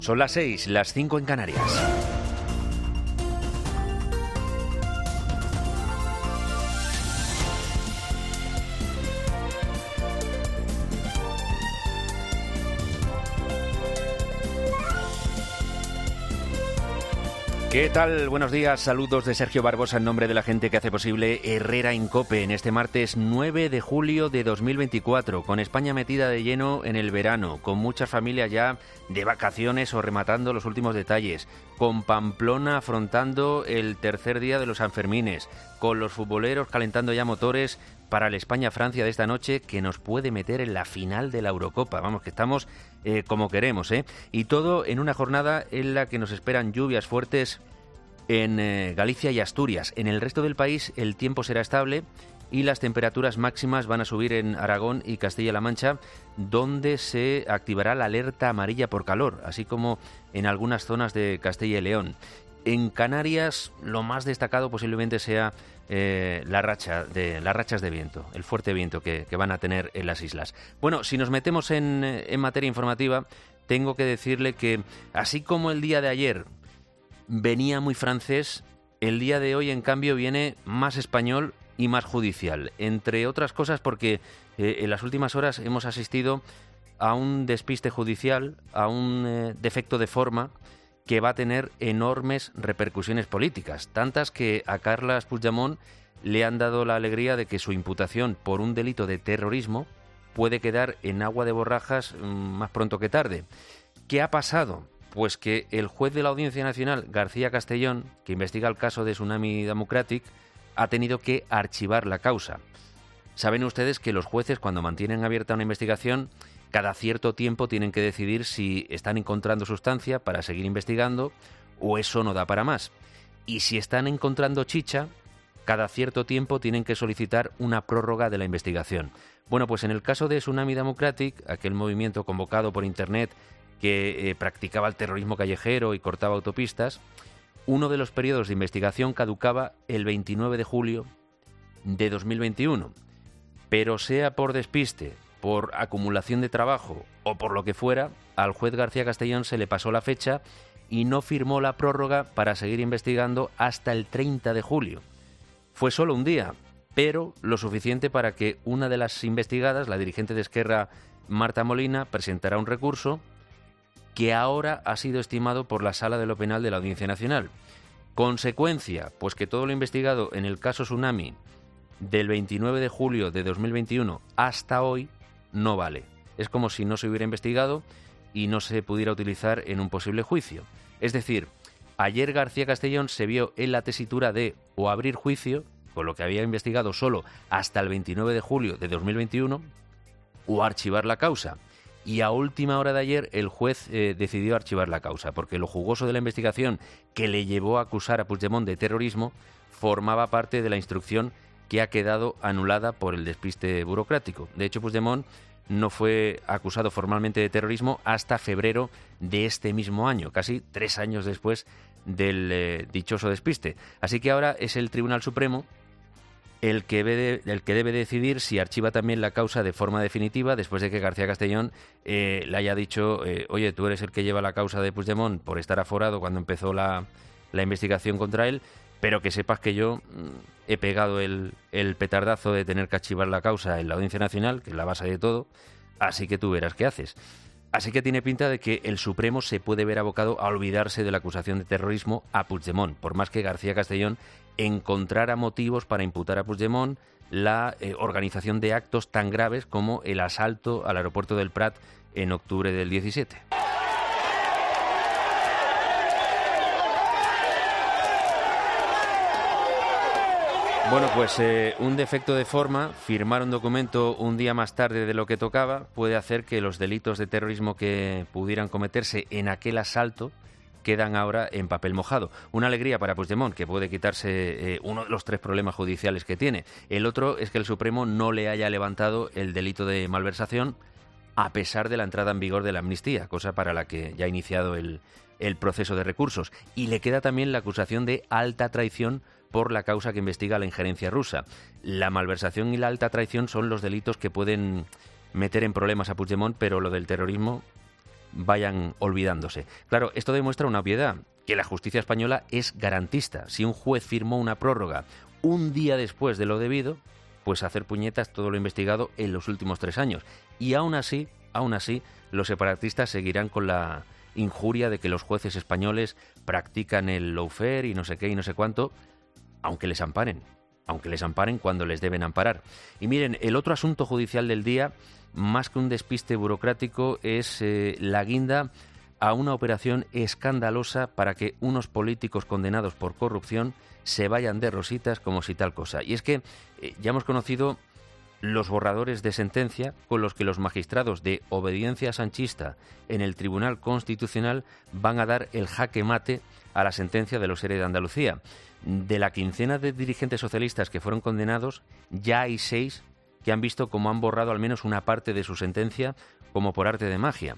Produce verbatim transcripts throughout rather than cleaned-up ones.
Son las seis, las cinco en Canarias. ¿Qué tal? Buenos días, saludos de Sergio Barbosa en nombre de la gente que hace posible Herrera en COPE en este martes nueve de julio de dos mil veinticuatro, con España metida de lleno en el verano, con muchas familias ya de vacaciones o rematando los últimos detalles, con Pamplona afrontando el tercer día de los Sanfermines, con los futboleros calentando ya motores para el España-Francia de esta noche, que nos puede meter en la final de la Eurocopa. Vamos, que estamos eh, como queremos, ¿eh? Y todo en una jornada en la que nos esperan lluvias fuertes en eh, Galicia y Asturias. En el resto del país el tiempo será estable y las temperaturas máximas van a subir en Aragón y Castilla-La Mancha, donde se activará la alerta amarilla por calor, así como en algunas zonas de Castilla y León. En Canarias lo más destacado posiblemente sea eh, la racha de, las rachas de viento, el fuerte viento que, que van a tener en las islas. Bueno, si nos metemos en, en materia informativa, tengo que decirle que así como el día de ayer venía muy francés, el día de hoy en cambio viene más español y más judicial, entre otras cosas porque eh, en las últimas horas hemos asistido a un despiste judicial, a un eh, defecto de forma que va a tener enormes repercusiones políticas, tantas que a Carles Puigdemont le han dado la alegría de que su imputación por un delito de terrorismo puede quedar en agua de borrajas mmm, más pronto que tarde. ¿Qué ha pasado? Pues que el juez de la Audiencia Nacional, García Castellón, que investiga el caso de Tsunami Democratic, ha tenido que archivar la causa. Saben ustedes que los jueces, cuando mantienen abierta una investigación, cada cierto tiempo tienen que decidir si están encontrando sustancia para seguir investigando o eso no da para más. Y si están encontrando chicha, cada cierto tiempo tienen que solicitar una prórroga de la investigación. Bueno, pues en el caso de Tsunami Democratic, aquel movimiento convocado por Internet que eh, practicaba el terrorismo callejero y cortaba autopistas, uno de los periodos de investigación caducaba el veintinueve de julio de dos mil veintiuno. Pero sea por despiste, por acumulación de trabajo o por lo que fuera, al juez García Castellón se le pasó la fecha y no firmó la prórroga para seguir investigando hasta el treinta de julio. Fue solo un día, pero lo suficiente para que una de las investigadas, la dirigente de Esquerra, Marta Molina, presentara un recurso que ahora ha sido estimado por la Sala de lo Penal de la Audiencia Nacional. Consecuencia, pues que todo lo investigado en el caso Tsunami del veintinueve de julio de dos mil veintiuno hasta hoy no vale. Es como si no se hubiera investigado y no se pudiera utilizar en un posible juicio. Es decir, ayer García Castellón se vio en la tesitura de o abrir juicio, con lo que había investigado solo hasta el veintinueve de julio de dos mil veintiuno, o archivar la causa. Y a última hora de ayer el juez eh, decidió archivar la causa, porque lo jugoso de la investigación que le llevó a acusar a Puigdemont de terrorismo formaba parte de la instrucción que ha quedado anulada por el despiste burocrático. De hecho, Puigdemont no fue acusado formalmente de terrorismo hasta febrero de este mismo año, casi tres años después del eh, dichoso despiste. Así que ahora es el Tribunal Supremo el que, debe, el que debe decidir si archiva también la causa de forma definitiva, después de que García Castellón eh, le haya dicho, eh, oye, tú eres el que lleva la causa de Puigdemont por estar aforado cuando empezó la, la investigación contra él, pero que sepas que yo he pegado el, el petardazo de tener que archivar la causa en la Audiencia Nacional, que es la base de todo, así que tú verás qué haces. Así que tiene pinta de que el Supremo se puede ver abocado a olvidarse de la acusación de terrorismo a Puigdemont, por más que García Castellón encontrara motivos para imputar a Puigdemont la eh, organización de actos tan graves como el asalto al aeropuerto del Prat en octubre del diecisiete. Bueno, pues eh, un defecto de forma, firmar un documento un día más tarde de lo que tocaba, puede hacer que los delitos de terrorismo que pudieran cometerse en aquel asalto quedan ahora en papel mojado. Una alegría para Puigdemont, que puede quitarse eh, uno de los tres problemas judiciales que tiene. El otro es que el Supremo no le haya levantado el delito de malversación a pesar de la entrada en vigor de la amnistía, cosa para la que ya ha iniciado el, el proceso de recursos. Y le queda también la acusación de alta traición por la causa que investiga la injerencia rusa. La malversación y la alta traición son los delitos que pueden meter en problemas a Puigdemont, pero lo del terrorismo vayan olvidándose. Claro, esto demuestra una obviedad, que la justicia española es garantista. Si un juez firmó una prórroga un día después de lo debido, pues hacer puñetas todo lo investigado en los últimos tres años. Y aún así, aún así, los separatistas seguirán con la injuria de que los jueces españoles practican el lawfare y no sé qué y no sé cuánto, aunque les amparen, aunque les amparen cuando les deben amparar. Y miren, el otro asunto judicial del día, más que un despiste burocrático, es eh, la guinda a una operación escandalosa para que unos políticos condenados por corrupción se vayan de rositas como si tal cosa. Y es que eh, ya hemos conocido los borradores de sentencia con los que los magistrados de obediencia sanchista en el Tribunal Constitucional van a dar el jaque mate a la sentencia de los E R E de Andalucía. De la quincena de dirigentes socialistas que fueron condenados, ya hay seis que han visto cómo han borrado al menos una parte de su sentencia como por arte de magia.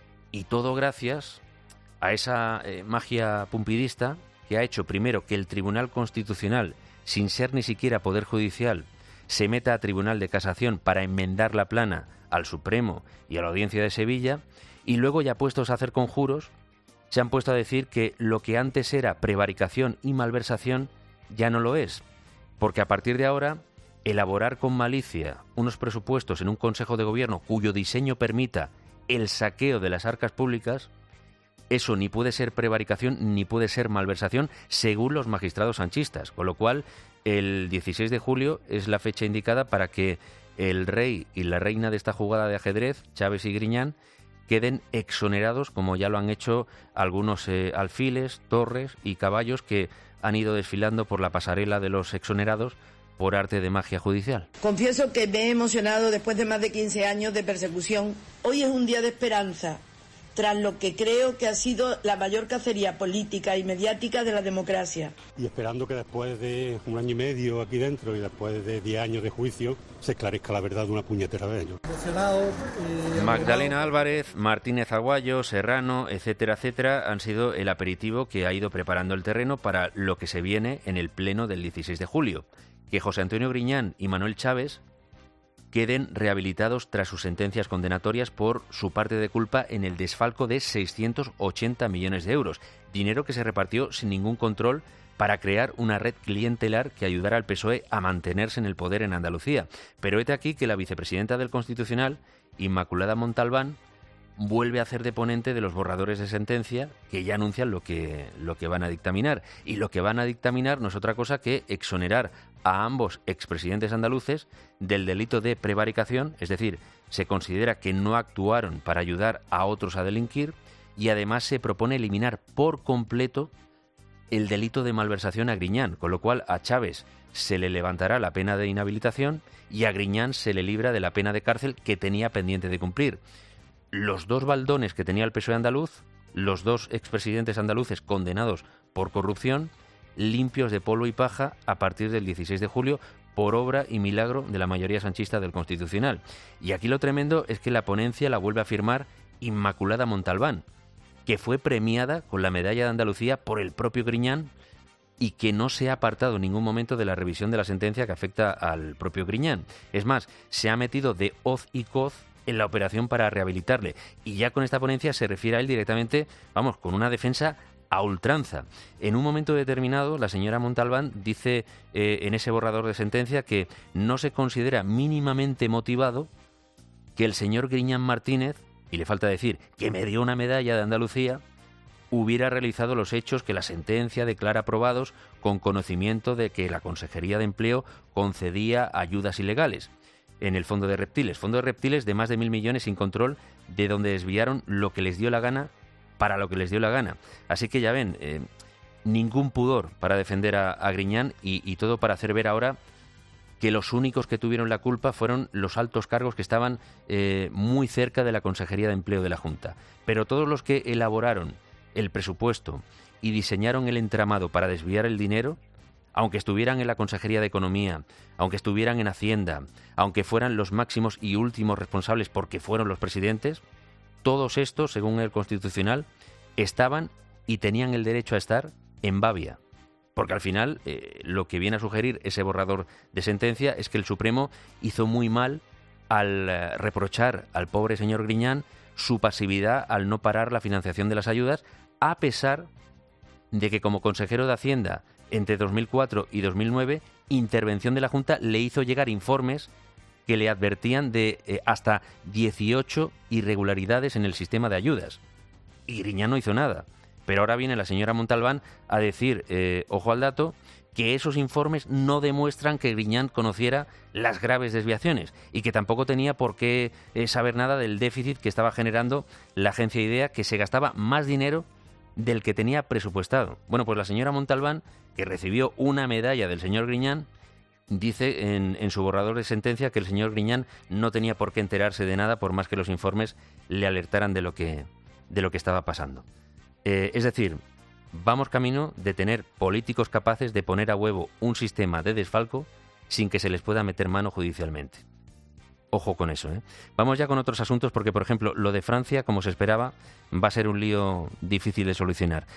Y todo gracias a esa eh, magia pumpidista que ha hecho primero que el Tribunal Constitucional, sin ser ni siquiera Poder Judicial, se meta a Tribunal de Casación para enmendar la plana al Supremo y a la Audiencia de Sevilla, y luego, ya puestos a hacer conjuros, se han puesto a decir que lo que antes era prevaricación y malversación ya no lo es, porque a partir de ahora elaborar con malicia unos presupuestos en un Consejo de Gobierno cuyo diseño permita el saqueo de las arcas públicas, eso ni puede ser prevaricación ni puede ser malversación según los magistrados sanchistas, con lo cual el dieciséis de julio es la fecha indicada para que el rey y la reina de esta jugada de ajedrez, Chávez y Griñán, queden exonerados, como ya lo han hecho algunos eh, alfiles, torres y caballos que han ido desfilando por la pasarela de los exonerados por arte de magia judicial. Confieso que me he emocionado después de más de quince años de persecución. Hoy es un día de esperanza, tras lo que creo que ha sido la mayor cacería política y mediática de la democracia. Y esperando que después de un año y medio aquí dentro y después de diez años de juicio se esclarezca la verdad de una puñetera vez, ¿no? Magdalena Álvarez, Martínez Aguayo, Serrano, etcétera, etcétera, han sido el aperitivo que ha ido preparando el terreno para lo que se viene en el pleno del dieciséis de julio. Que José Antonio Griñán y Manuel Chávez queden rehabilitados tras sus sentencias condenatorias por su parte de culpa en el desfalco de seiscientos ochenta millones de euros, dinero que se repartió sin ningún control para crear una red clientelar que ayudara al P S O E a mantenerse en el poder en Andalucía. Pero hete aquí que la vicepresidenta del Constitucional, Inmaculada Montalbán, vuelve a hacer de ponente de los borradores de sentencia que ya anuncian lo que, lo que van a dictaminar. Y lo que van a dictaminar no es otra cosa que exonerar a ambos expresidentes andaluces del delito de prevaricación, es decir, se considera que no actuaron para ayudar a otros a delinquir, y además se propone eliminar por completo el delito de malversación a Griñán, con lo cual a Chávez se le levantará la pena de inhabilitación y a Griñán se le libra de la pena de cárcel que tenía pendiente de cumplir. Los dos baldones que tenía el P S O E andaluz, los dos expresidentes andaluces condenados por corrupción, limpios de polvo y paja a partir del dieciséis de julio por obra y milagro de la mayoría sanchista del Constitucional. Y aquí lo tremendo es que la ponencia la vuelve a firmar Inmaculada Montalbán, que fue premiada con la Medalla de Andalucía por el propio Griñán y que no se ha apartado en ningún momento de la revisión de la sentencia que afecta al propio Griñán. Es más, se ha metido de hoz y coz en la operación para rehabilitarle. Y ya con esta ponencia se refiere a él directamente, vamos, con una defensa a ultranza. En un momento determinado, la señora Montalbán dice eh, en ese borrador de sentencia que no se considera mínimamente motivado que el señor Griñán Martínez, y le falta decir que me dio una medalla de Andalucía, hubiera realizado los hechos que la sentencia declara probados con conocimiento de que la Consejería de Empleo concedía ayudas ilegales en el Fondo de Reptiles. Fondo de Reptiles de más de mil millones sin control, de donde desviaron lo que les dio la gana para lo que les dio la gana. Así que ya ven, eh, ningún pudor para defender a, a Griñán y, y todo para hacer ver ahora que los únicos que tuvieron la culpa fueron los altos cargos que estaban eh, muy cerca de la Consejería de Empleo de la Junta. Pero todos los que elaboraron el presupuesto y diseñaron el entramado para desviar el dinero, aunque estuvieran en la Consejería de Economía, aunque estuvieran en Hacienda, aunque fueran los máximos y últimos responsables porque fueron los presidentes, todos estos, según el Constitucional, estaban y tenían el derecho a estar en babia. Porque al final eh, lo que viene a sugerir ese borrador de sentencia es que el Supremo hizo muy mal al eh, reprochar al pobre señor Griñán su pasividad al no parar la financiación de las ayudas, a pesar de que como consejero de Hacienda entre dos mil cuatro y dos mil nueve, intervención de la Junta le hizo llegar informes que le advertían de eh, hasta dieciocho irregularidades en el sistema de ayudas. Y Griñán no hizo nada. Pero ahora viene la señora Montalbán a decir, eh, ojo al dato, que esos informes no demuestran que Griñán conociera las graves desviaciones y que tampoco tenía por qué eh, saber nada del déficit que estaba generando la agencia IDEA, que se gastaba más dinero del que tenía presupuestado. Bueno, pues la señora Montalbán, que recibió una medalla del señor Griñán, dice en, en su borrador de sentencia que el señor Griñán no tenía por qué enterarse de nada por más que los informes le alertaran de lo que, de lo que estaba pasando. Eh, es decir, vamos camino de tener políticos capaces de poner a huevo un sistema de desfalco sin que se les pueda meter mano judicialmente. Ojo con eso, ¿eh? Vamos ya con otros asuntos porque, por ejemplo, lo de Francia, como se esperaba, va a ser un lío difícil de solucionar.